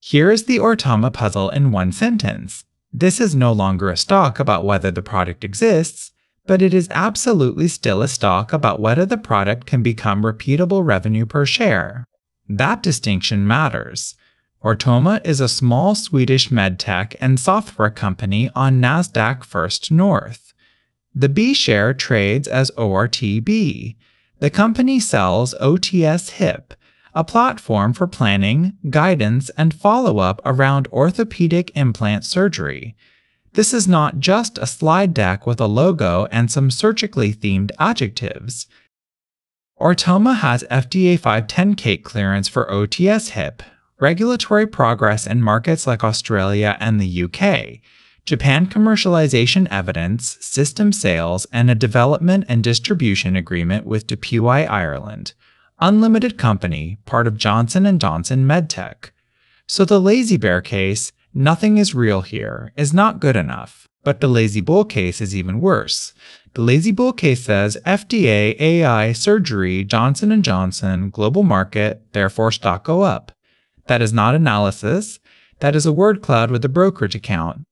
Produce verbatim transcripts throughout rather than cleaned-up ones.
Here is the Ortoma puzzle in one sentence. This is no longer a stock about whether the product exists, but it is absolutely still a stock about whether the product can become repeatable revenue per share. That distinction matters. Ortoma is a small Swedish medtech and software company on Nasdaq First North. The B share trades as O R T B. The company sells O T S H I P, a platform for planning, guidance, and follow-up around orthopedic implant surgery. This is not just a slide deck with a logo and some surgically themed adjectives. Ortoma has F D A five ten K clearance for O T S H I P, regulatory progress in markets like Australia and the U K, Japan commercialization evidence, system sales, and a development and distribution agreement with DePuy Ireland. Unlimited company, part of Johnson and Johnson MedTech. So the lazy bear case, nothing is real here, is not good enough. But the lazy bull case is even worse. The lazy bull case says F D A, A I, surgery, Johnson and Johnson, global market, therefore stock go up. That is not analysis. That is a word cloud with a brokerage account.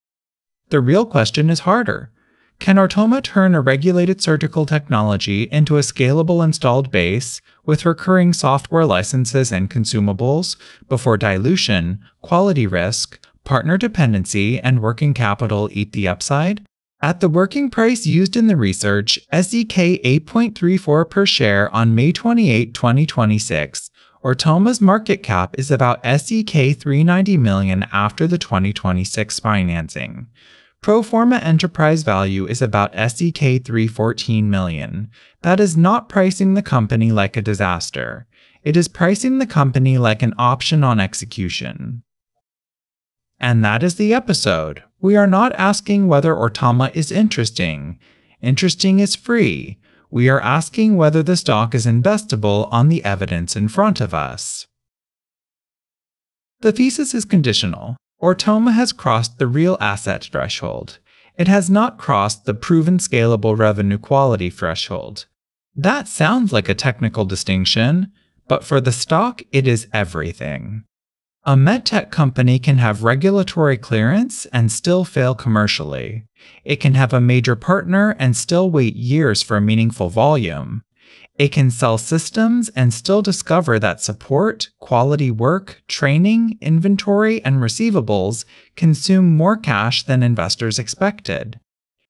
The real question is harder. Can Ortoma turn a regulated surgical technology into a scalable installed base with recurring software licenses and consumables before dilution, quality risk, partner dependency, and working capital eat the upside? At the working price used in the research, S E K eight point three four per share on May twenty-eighth, twenty twenty-six, Ortoma's market cap is about S E K three hundred ninety million dollars after the twenty twenty-six financing. Pro forma enterprise value is about S E K three hundred fourteen million dollars. That is not pricing the company like a disaster. It is pricing the company like an option on execution. And that is the episode. We are not asking whether Ortoma is interesting. Interesting is free. We are asking whether the stock is investable on the evidence in front of us. The thesis is conditional. Ortoma has crossed the real asset threshold. It has not crossed the proven scalable revenue quality threshold. That sounds like a technical distinction, but for the stock, it is everything. A medtech company can have regulatory clearance and still fail commercially. It can have a major partner and still wait years for meaningful volume. It can sell systems and still discover that support, quality work, training, inventory, and receivables consume more cash than investors expected.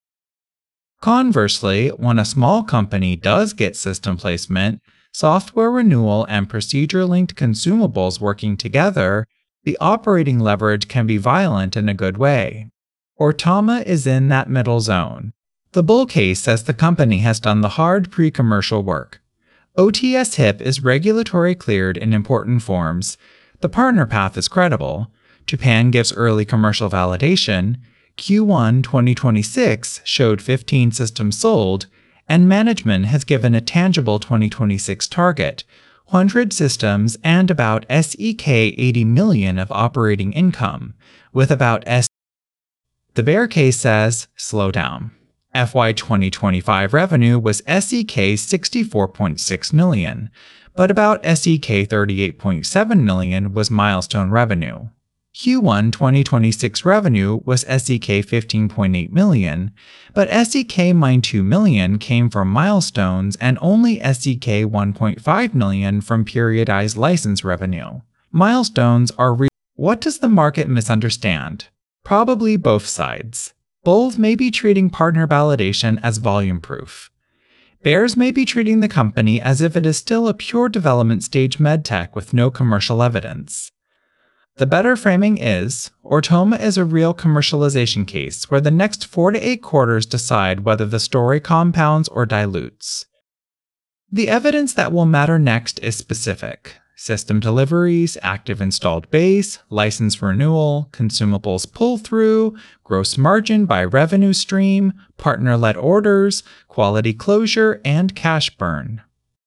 Conversely, when a small company does get system placement, software renewal, and procedure-linked consumables working together, the operating leverage can be violent in a good way. Ortoma is in that middle zone. The bull case says the company has done the hard pre-commercial work. O T S H I P is regulatory cleared in important forms. The partner path is credible. Japan gives early commercial validation. Q one twenty twenty-six showed fifteen systems sold, and management has given a tangible twenty twenty-six target, one hundred systems and about S E K eighty million of operating income, with about S. The bear case says, slow down. F Y twenty twenty-five revenue was S E K sixty-four point six million, but about S E K thirty-eight point seven million was milestone revenue. Q one twenty twenty-six revenue was S E K fifteen point eight million, but S E K two million came from milestones and only S E K one point five million from periodized license revenue. Milestones are re- What does the market misunderstand? Probably both sides. Bulls may be treating partner validation as volume proof. Bears may be treating the company as if it is still a pure development stage medtech with no commercial evidence. The better framing is, Ortoma is a real commercialization case where the next four to eight quarters decide whether the story compounds or dilutes. The evidence that will matter next is specific. System deliveries, active installed base, license renewal, consumables pull-through, gross margin by revenue stream, partner-led orders, quality closure, and cash burn.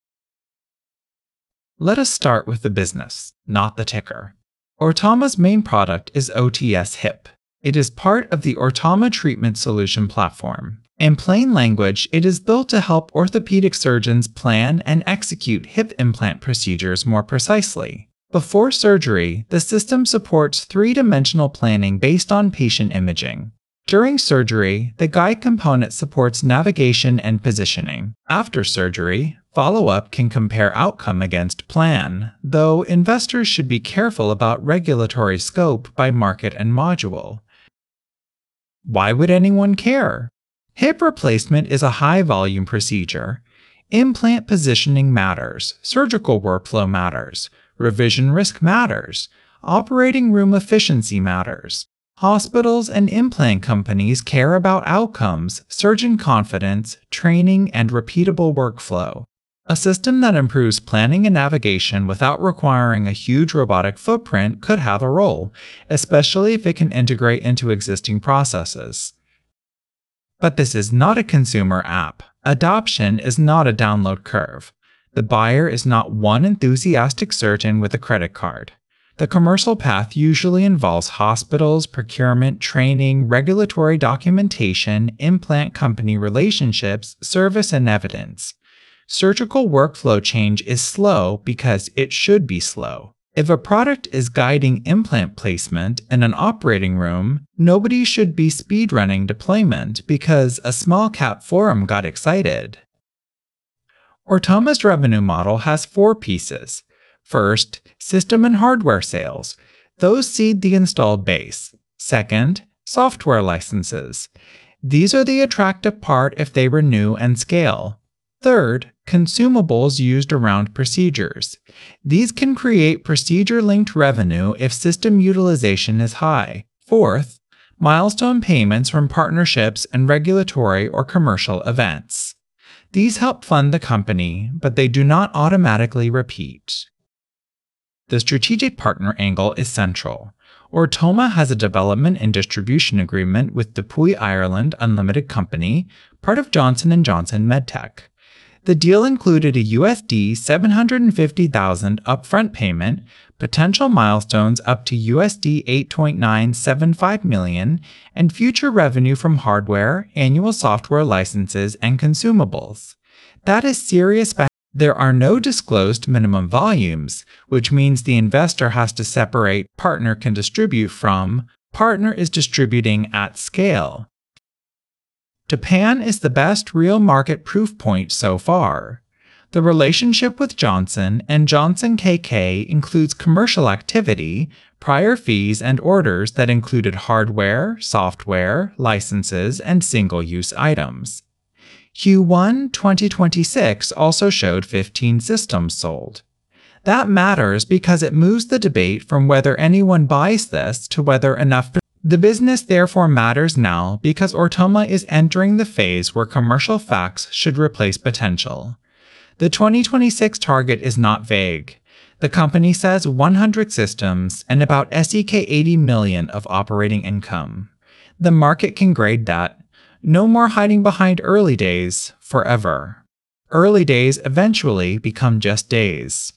Let us start with the business, not the ticker. Ortoma's main product is O T S H I P. It is part of the Ortoma Treatment Solution platform. In plain language, it is built to help orthopedic surgeons plan and execute hip implant procedures more precisely. Before surgery, the system supports three-dimensional planning based on patient imaging. During surgery, the guide component supports navigation and positioning. After surgery, follow-up can compare outcome against plan, though investors should be careful about regulatory scope by market and module. Why would anyone care? Hip replacement is a high-volume procedure. Implant positioning matters, surgical workflow matters, revision risk matters, operating room efficiency matters. Hospitals and implant companies care about outcomes, surgeon confidence, training, and repeatable workflow. A system that improves planning and navigation without requiring a huge robotic footprint could have a role, especially if it can integrate into existing processes. But this is not a consumer app. Adoption is not a download curve. The buyer is not one enthusiastic surgeon with a credit card. The commercial path usually involves hospitals, procurement, training, regulatory documentation, implant company relationships, service, and evidence. Surgical workflow change is slow because it should be slow. If a product is guiding implant placement in an operating room, nobody should be speedrunning deployment because a small cap forum got excited. Ortoma's revenue model has four pieces. First, system and hardware sales. Those seed the installed base. Second, software licenses. These are the attractive part if they renew and scale. Third, consumables used around procedures. These can create procedure-linked revenue if system utilization is high. Fourth, milestone payments from partnerships and regulatory or commercial events. These help fund the company, but they do not automatically repeat. The strategic partner angle is central. Ortoma has a development and distribution agreement with Dupuy Ireland Unlimited Company, part of Johnson and Johnson MedTech. The deal included a U S D seven hundred fifty thousand dollars upfront payment, potential milestones up to U S D eight point nine seven five million dollars, and future revenue from hardware, annual software licenses, and consumables. That is serious. There are no disclosed minimum volumes, which means the investor has to separate partner can distribute from partner is distributing at scale. Japan is the best real market proof point so far. The relationship with Johnson and Johnson K K includes commercial activity, prior fees, and orders that included hardware, software, licenses, and single-use items. Q one twenty twenty-six also showed fifteen systems sold. That matters because it moves the debate from whether anyone buys this to whether enough. The business therefore matters now because Ortoma is entering the phase where commercial facts should replace potential. The twenty twenty-six target is not vague. The company says one hundred systems and about S E K eighty million dollars of operating income. The market can grade that. No more hiding behind early days forever. Early days eventually become just days.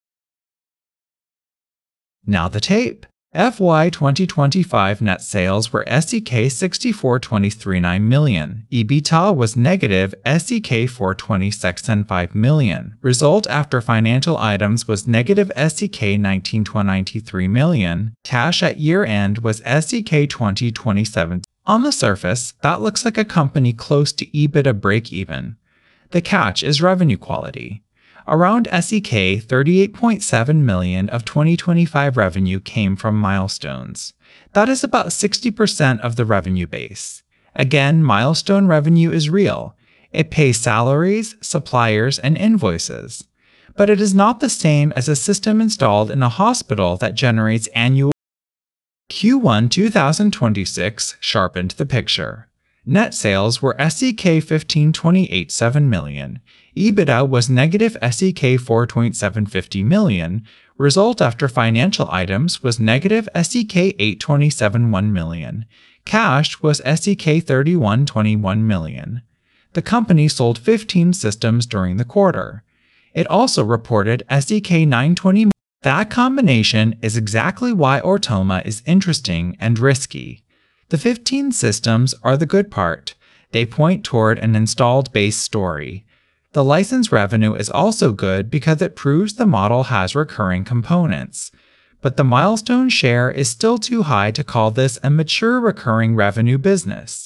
Now the tape. F Y twenty twenty-five net sales were S E K sixty-four point two three nine million. EBITDA was negative S E K four point two six five million. Result after financial items was negative S E K nineteen point nine three million. Cash at year-end was S E K twenty point two seven. On the surface, that looks like a company close to EBITDA break-even. The catch is revenue quality. Around S E K thirty-eight point seven million dollars of twenty twenty-five revenue came from milestones. That is about sixty percent of the revenue base. Again, milestone revenue is real. It pays salaries, suppliers, and invoices. But it is not the same as a system installed in a hospital that generates annual. Q one twenty twenty-six sharpened the picture. Net sales were S E K fifteen point two eight seven million. EBITDA was negative S E K four point seven five zero million. Result after financial items was negative S E K eight point two seven one million. Cash was S E K thirty-one point two one million. The company sold fifteen systems during the quarter. It also reported S E K nine hundred twenty million. That combination is exactly why Ortoma is interesting and risky. The fifteen systems are the good part. They point toward an installed base story. The license revenue is also good because it proves the model has recurring components. But the milestone share is still too high to call this a mature recurring revenue business.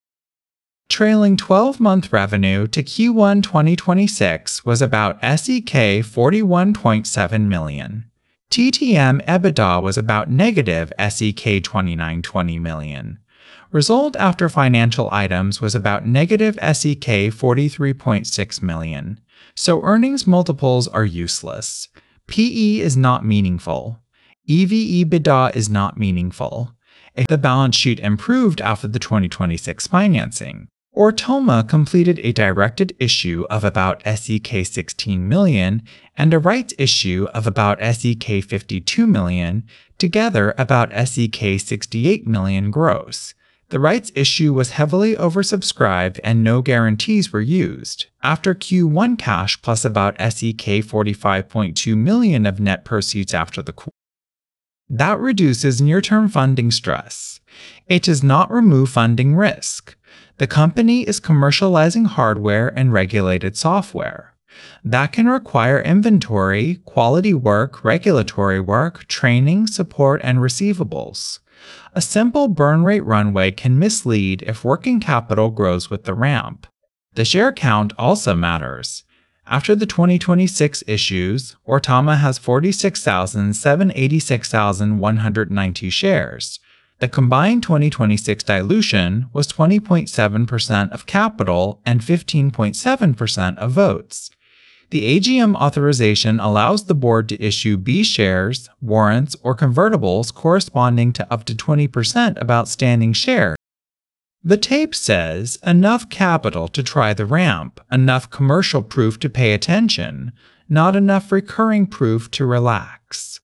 Trailing twelve-month revenue to Q one twenty twenty-six was about S E K forty-one point seven million. T T M EBITDA was about negative S E K twenty-nine point two zero million. Result after financial items was about negative S E K forty-three point six million. So earnings multiples are useless. P E is not meaningful. E V/EBITDA is not meaningful. If the balance sheet improved after the twenty twenty-six financing, Ortoma completed a directed issue of about S E K sixteen million and a rights issue of about S E K fifty-two million, together about S E K sixty-eight million gross. The rights issue was heavily oversubscribed and no guarantees were used. After Q one cash plus about S E K forty-five point two million of net proceeds after the quarter. That reduces near-term funding stress. It does not remove funding risk. The company is commercializing hardware and regulated software. That can require inventory, quality work, regulatory work, training, support, and receivables. A simple burn rate runway can mislead if working capital grows with the ramp. The share count also matters. After the twenty twenty-six issues, Ortoma has forty-six thousand seven hundred eighty-six thousand one hundred ninety shares. The combined twenty twenty-six dilution was twenty point seven percent of capital and fifteen point seven percent of votes. The A G M authorization allows the board to issue B shares, warrants, or convertibles corresponding to up to twenty percent of outstanding shares. The tape says, enough capital to try the ramp, enough commercial proof to pay attention, not enough recurring proof to relax.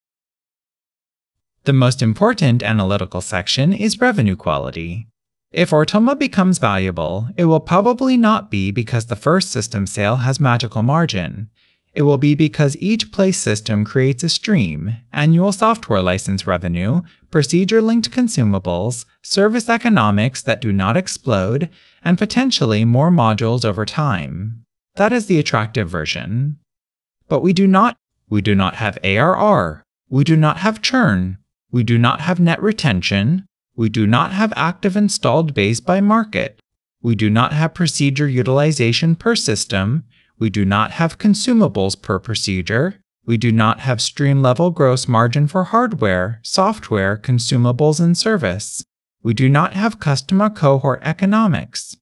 The most important analytical section is revenue quality. If Ortoma becomes valuable, it will probably not be because the first system sale has magical margin. It will be because each place system creates a stream, annual software license revenue, procedure-linked consumables, service economics that do not explode, and potentially more modules over time. That is the attractive version. But we do not. We do not have A R R. We do not have churn. We do not have net retention. We do not have active installed base by market. We do not have procedure utilization per system. We do not have consumables per procedure. We do not have stream-level gross margin for hardware, software, consumables, and service. We do not have customer cohort economics.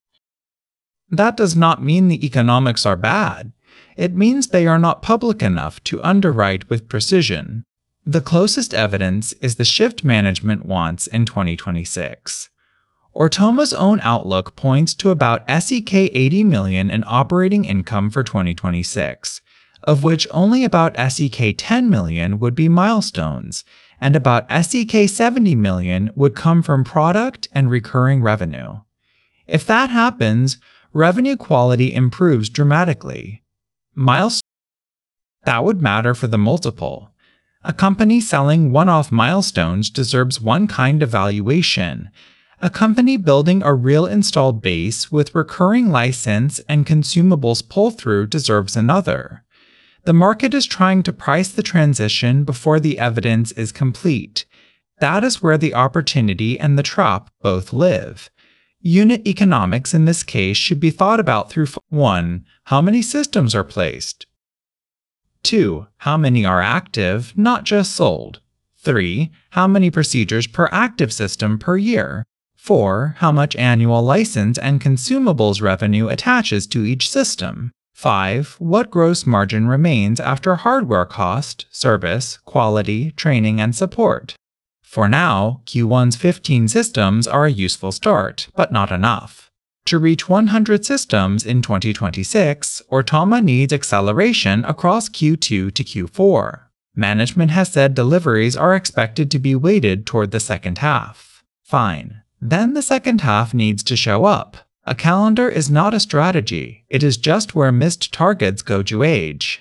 That does not mean the economics are bad. It means they are not public enough to underwrite with precision. The closest evidence is the shift management wants in twenty twenty-six. Ortoma's own outlook points to about S E K eighty million in operating income for twenty twenty-six, of which only about S E K ten million would be milestones, and about S E K seventy million would come from product and recurring revenue. If that happens, revenue quality improves dramatically. Milestones. That would matter for the multiple. A company selling one-off milestones deserves one kind of valuation. A company building a real installed base with recurring license and consumables pull-through deserves another. The market is trying to price the transition before the evidence is complete. That is where the opportunity and the trap both live. Unit economics in this case should be thought about through one. How many systems are placed? two. How many are active, not just sold? three. How many procedures per active system per year? four. How much annual license and consumables revenue attaches to each system? five. What gross margin remains after hardware cost, service, quality, training, and support? For now, Q one's fifteen systems are a useful start, but not enough. To reach one hundred systems in twenty twenty-six, Ortoma needs acceleration across Q two to Q four. Management has said deliveries are expected to be weighted toward the second half. Fine. Then the second half needs to show up. A calendar is not a strategy, it is just where missed targets go to age.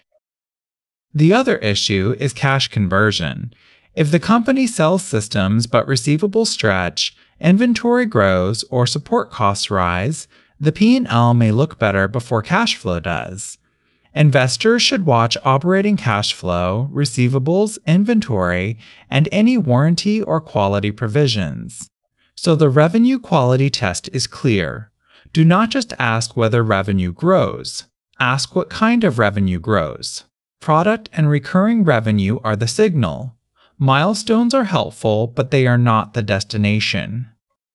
The other issue is cash conversion. If the company sells systems but receivables stretch, inventory grows, or support costs rise, The P and L may look better before cash flow does. Investors should watch operating cash flow, receivables, inventory, and any warranty or quality provisions. So the revenue quality test is clear. Do not just ask whether revenue grows. Ask what kind of revenue grows. Product and recurring revenue are the signal. Milestones are helpful, but they are not the destination.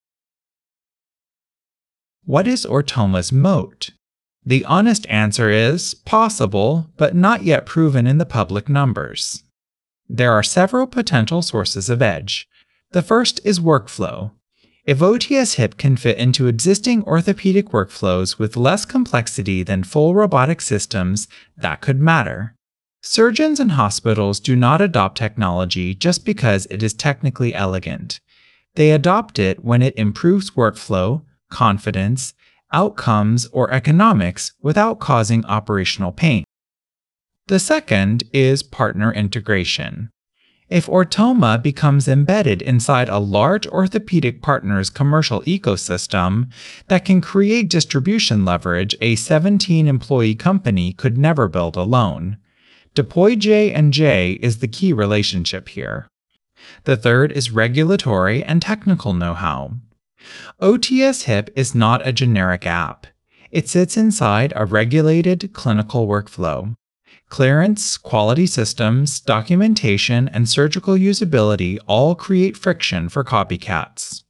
What is Ortoma's moat? The honest answer is possible, but not yet proven in the public numbers. There are several potential sources of edge. The first is workflow. If O T S hip can fit into existing orthopedic workflows with less complexity than full robotic systems, that could matter. Surgeons and hospitals do not adopt technology just because it is technically elegant. They adopt it when it improves workflow, confidence, outcomes, or economics without causing operational pain. The second is partner integration. If Ortoma becomes embedded inside a large orthopedic partner's commercial ecosystem that can create distribution leverage a seventeen-employee company could never build alone. Deploy J and J is the key relationship here. The third is regulatory and technical know-how. O T S hip is not a generic app. It sits inside a regulated clinical workflow. Clearance, quality systems, documentation, and surgical usability all create friction for copycats.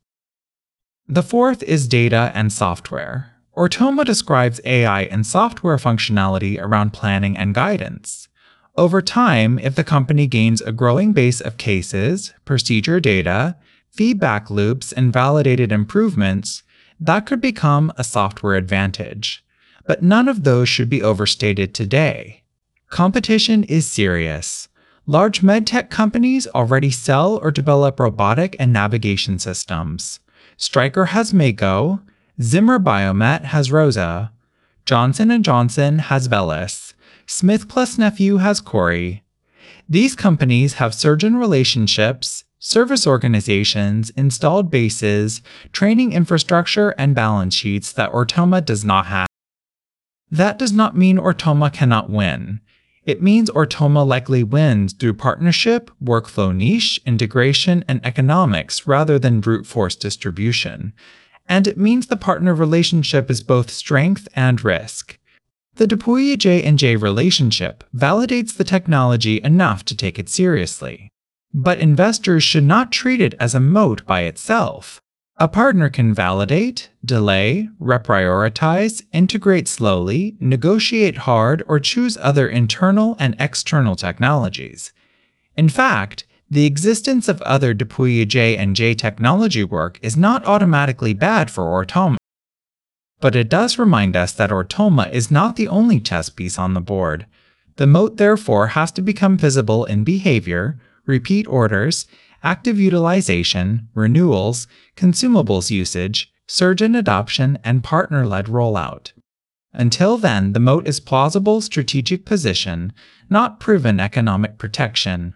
The fourth is data and software. Ortoma describes A I and software functionality around planning and guidance. Over time, if the company gains a growing base of cases, procedure data, feedback loops, and validated improvements, that could become a software advantage. But none of those should be overstated today. Competition is serious. Large medtech companies already sell or develop robotic and navigation systems. Stryker has Mako, Zimmer Biomet has Rosa, Johnson and Johnson has Velis, Smith plus Nephew has Cori. These companies have surgeon relationships, service organizations, installed bases, training infrastructure, and balance sheets that Ortoma does not have. That does not mean Ortoma cannot win. It means Ortoma likely wins through partnership, workflow niche, integration, and economics rather than brute force distribution. And it means the partner relationship is both strength and risk. The Deploy J and J relationship validates the technology enough to take it seriously. But investors should not treat it as a moat by itself. A partner can validate, delay, reprioritize, integrate slowly, negotiate hard, or choose other internal and external technologies. In fact, the existence of other Deploy J and J technology work is not automatically bad for Ortoma. But it does remind us that Ortoma is not the only chess piece on the board. The moat therefore has to become visible in behavior, repeat orders, active utilization, renewals, consumables usage, surgeon adoption, and partner-led rollout. Until then, the moat is plausible strategic position, not proven economic protection.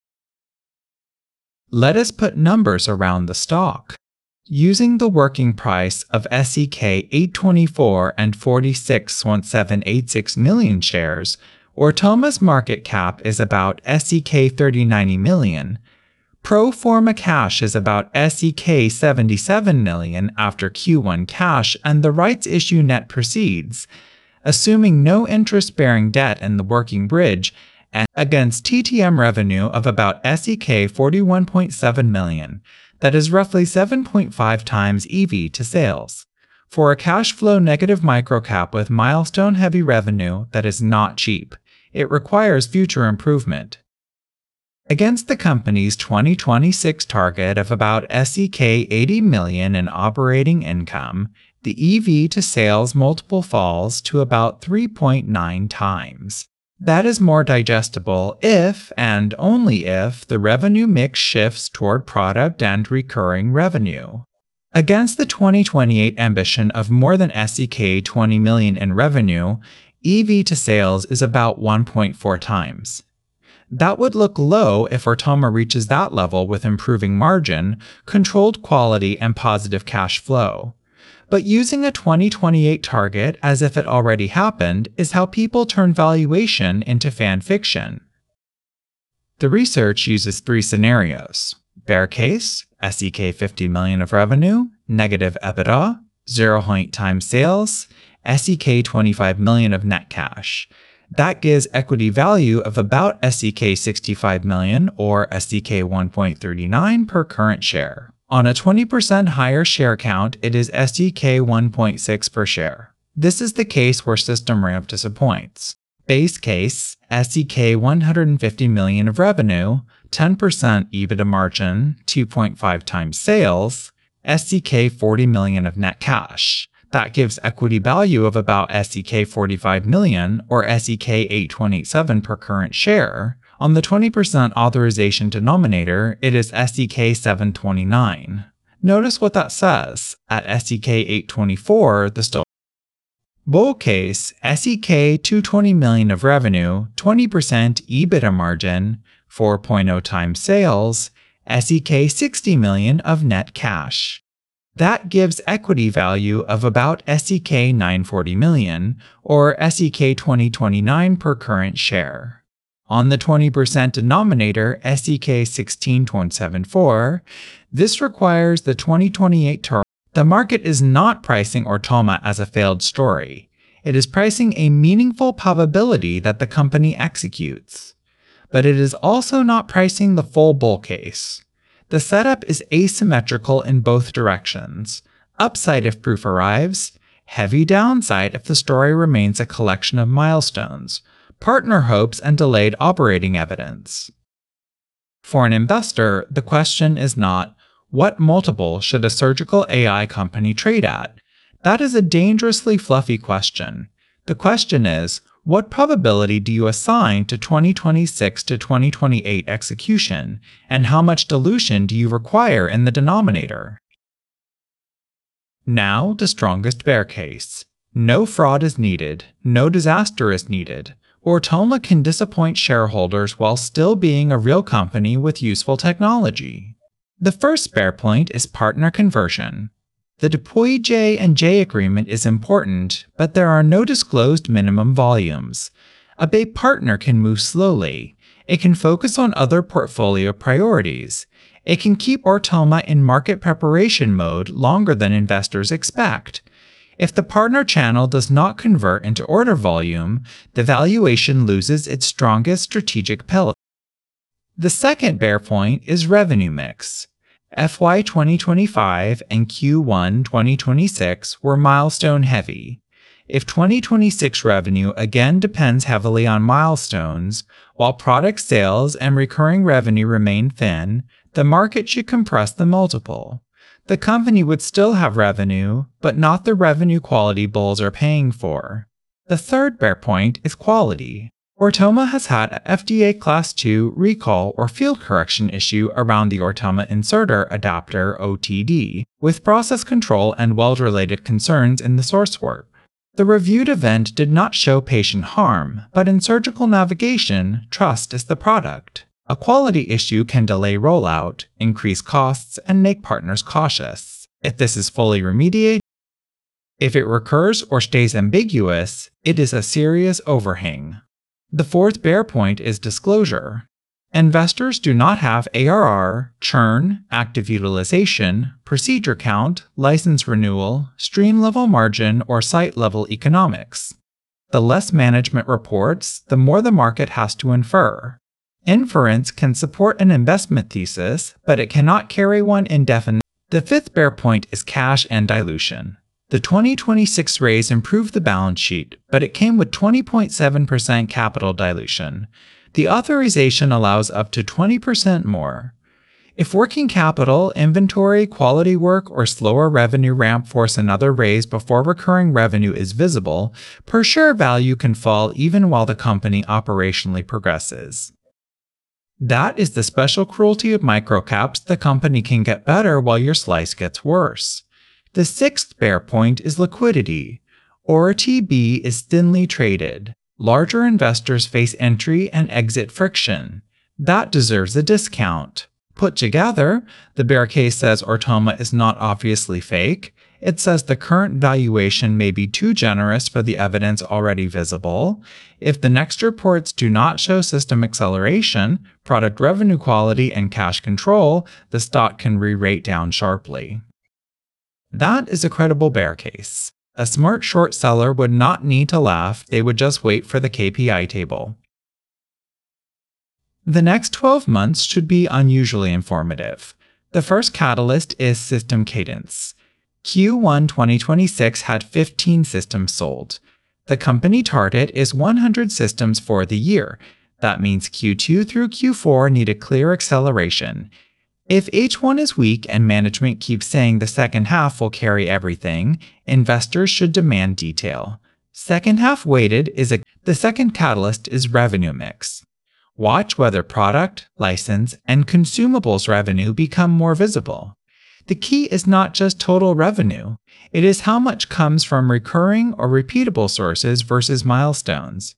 Let us put numbers around the stock. Using the working price of S E K eight twenty-four and forty-six point seven eight six million shares, Ortoma's market cap is about S E K thirty ninety million. Pro forma cash is about S E K seventy-seven million after Q one cash and the rights issue net proceeds, assuming no interest-bearing debt in the working bridge, and against T T M revenue of about S E K forty-one point seven million. That is roughly seven point five times E V to sales. For a cash flow negative microcap with milestone-heavy revenue, that is not cheap. It requires future improvement. Against the company's twenty twenty-six target of about S E K eighty million in operating income, the E V to sales multiple falls to about three point nine times. That is more digestible if, and only if, the revenue mix shifts toward product and recurring revenue. Against the twenty twenty-eight ambition of more than S E K twenty million in revenue, E V to sales is about one point four times. That would look low if Ortoma reaches that level with improving margin, controlled quality, and positive cash flow. But using a twenty twenty-eight target as if it already happened is how people turn valuation into fan fiction. The research uses three scenarios: bear case, S E K fifty million of revenue, negative EBITDA, zero point times sales, S E K twenty-five million of net cash. That gives equity value of about S E K sixty-five million or S E K one point three nine per current share. On a twenty percent higher share count, it is S E K one point six per share. This is the case where system ramp disappoints. Base case, S E K one hundred fifty million of revenue, ten percent EBITDA margin, two point five times sales, S E K forty million of net cash. That gives equity value of about S E K forty-five million or S E K eight twenty-seven per current share. On the twenty percent authorization denominator, it is S E K seven twenty-nine. Notice what that says. At S E K eight twenty-four, the stock bull case, S E K two hundred twenty million of revenue, twenty percent EBITDA margin, four point zero times sales, S E K sixty million of net cash. That gives equity value of about S E K nine forty million or S E K twenty twenty-nine per current share. On the twenty percent denominator, S E K sixteen point seven four, this requires the twenty twenty-eight target. The market is not pricing Ortoma as a failed story. It is pricing a meaningful probability that the company executes. But it is also not pricing the full bull case. The setup is asymmetrical in both directions. Upside if proof arrives, heavy downside if the story remains a collection of milestones, partner hopes, and delayed operating evidence. For an investor, the question is not, what multiple should a surgical A I company trade at? That is a dangerously fluffy question. The question is, what probability do you assign to twenty twenty-six to twenty twenty-eight execution, and how much dilution do you require in the denominator? Now, the strongest bear case. No fraud is needed, no disaster is needed. Ortoma can disappoint shareholders while still being a real company with useful technology. The first bear point is partner conversion. The Deploy J and J agreement is important, but there are no disclosed minimum volumes. A big partner can move slowly. It can focus on other portfolio priorities. It can keep Ortoma in market preparation mode longer than investors expect. If the partner channel does not convert into order volume, the valuation loses its strongest strategic pillar. The second bear point is revenue mix. F Y twenty twenty-five and Q one twenty twenty-six were milestone heavy. If twenty twenty-six revenue again depends heavily on milestones, while product sales and recurring revenue remain thin, the market should compress the multiple. The company would still have revenue, but not the revenue quality bulls are paying for. The third bear point is quality. Ortoma has had a F D A Class two recall or field correction issue around the Ortoma Inserter Adapter O T D, with process control and weld-related concerns in the source work. The reviewed event did not show patient harm, but in surgical navigation, trust is the product. A quality issue can delay rollout, increase costs, and make partners cautious. If this is fully remediated, if it recurs or stays ambiguous, it is a serious overhang. The fourth bear point is disclosure. Investors do not have A R R, churn, active utilization, procedure count, license renewal, stream-level margin, or site-level economics. The less management reports, the more the market has to infer. Inference can support an investment thesis, but it cannot carry one indefinitely. The fifth bear point is cash and dilution. The twenty twenty-six raise improved the balance sheet, but it came with twenty point seven percent capital dilution. The authorization allows up to twenty percent more. If working capital, inventory, quality work, or slower revenue ramp force another raise before recurring revenue is visible, per share value can fall even while the company operationally progresses. That is the special cruelty of microcaps. The company can get better while your slice gets worse. The sixth bear point is liquidity. O R T B is thinly traded. Larger investors face entry and exit friction. That deserves a discount. Put together, the bear case says Ortoma is not obviously fake. It says the current valuation may be too generous for the evidence already visible. If the next reports do not show system acceleration, product revenue quality, and cash control, the stock can re-rate down sharply. That is a credible bear case. A smart short seller would not need to laugh, they would just wait for the K P I table. The next twelve months should be unusually informative. The first catalyst is system cadence. Q one twenty twenty-six had fifteen systems sold. The company target is one hundred systems for the year. That means Q two through Q four need a clear acceleration. If H one is weak and management keeps saying the second half will carry everything, investors should demand detail. Second half weighted is a the second catalyst is revenue mix. Watch whether product, license, and consumables revenue become more visible. The key is not just total revenue, it is how much comes from recurring or repeatable sources versus milestones.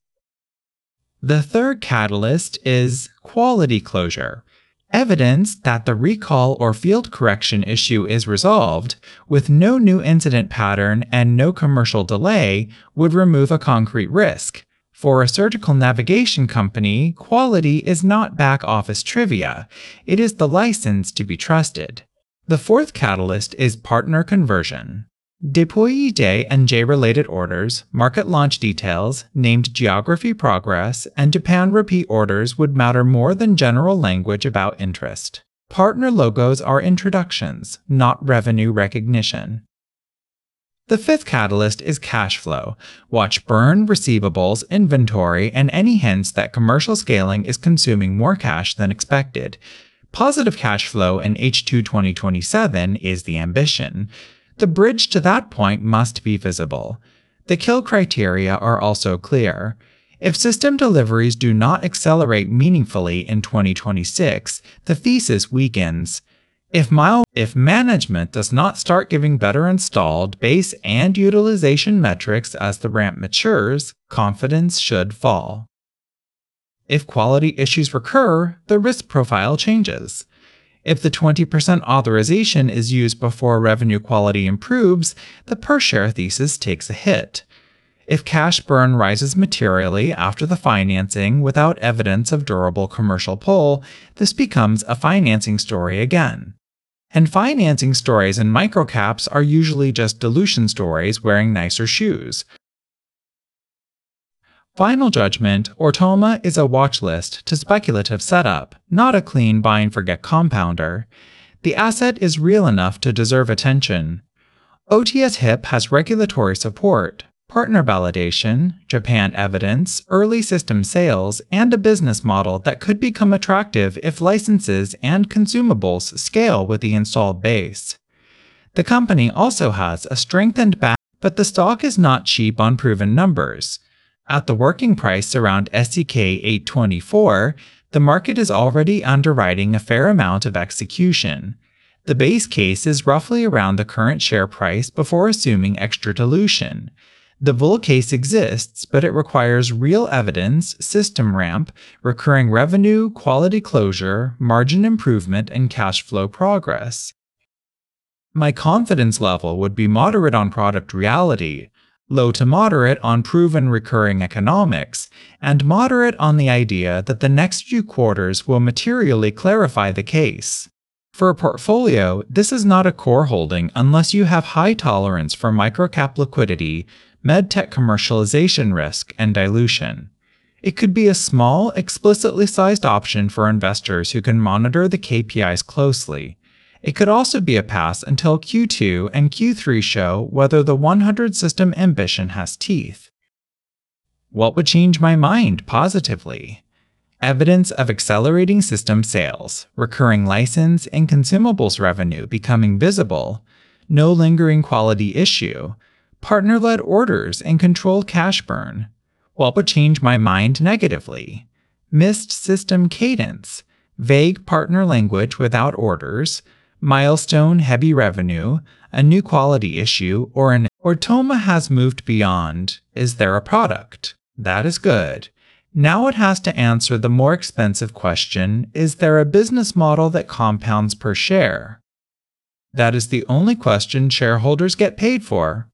The third catalyst is quality closure. Evidence that the recall or field correction issue is resolved, with no new incident pattern and no commercial delay, would remove a concrete risk. For a surgical navigation company, quality is not back-office trivia, it is the license to be trusted. The fourth catalyst is partner conversion. Déployé day and J-related orders, market launch details, named geography progress, and Japan repeat orders would matter more than general language about interest. Partner logos are introductions, not revenue recognition. The fifth catalyst is cash flow. Watch burn, receivables, inventory, and any hints that commercial scaling is consuming more cash than expected. Positive cash flow in H two twenty twenty-seven is the ambition. The bridge to that point must be visible. The kill criteria are also clear. If system deliveries do not accelerate meaningfully in twenty twenty-six, the thesis weakens. If, mile, if management does not start giving better installed base and utilization metrics as the ramp matures, confidence should fall. If quality issues recur, the risk profile changes. If the twenty percent authorization is used before revenue quality improves, the per-share thesis takes a hit. If cash burn rises materially after the financing without evidence of durable commercial pull, this becomes a financing story again. And financing stories in microcaps are usually just dilution stories wearing nicer shoes. Final judgment, Ortoma is a watch list to speculative setup, not a clean buy and forget compounder. The asset is real enough to deserve attention. O T S H I P has regulatory support, partner validation, Japan evidence, early system sales, and a business model that could become attractive if licenses and consumables scale with the installed base. The company also has a strengthened back, but the stock is not cheap on proven numbers. At the working price around S E K eight twenty-four, the market is already underwriting a fair amount of execution. The base case is roughly around the current share price before assuming extra dilution. The bull case exists, but it requires real evidence, system ramp, recurring revenue, quality closure, margin improvement, and cash flow progress. My confidence level would be moderate on product reality, low to moderate on proven recurring economics, and moderate on the idea that the next few quarters will materially clarify the case. For a portfolio, this is not a core holding unless you have high tolerance for microcap liquidity, medtech commercialization risk, and dilution. It could be a small, explicitly sized option for investors who can monitor the K P Is closely. It could also be a pass until Q two and Q three show whether the one hundred system ambition has teeth. What would change my mind positively? Evidence of accelerating system sales, recurring license and consumables revenue becoming visible, no lingering quality issue, partner-led orders and controlled cash burn. What would change my mind negatively? Missed system cadence, vague partner language without orders, milestone-heavy revenue, a new quality issue, or an Ortoma has moved beyond. Is there a product? That is good. Now it has to answer the more expensive question, is there a business model that compounds per share? That is the only question shareholders get paid for.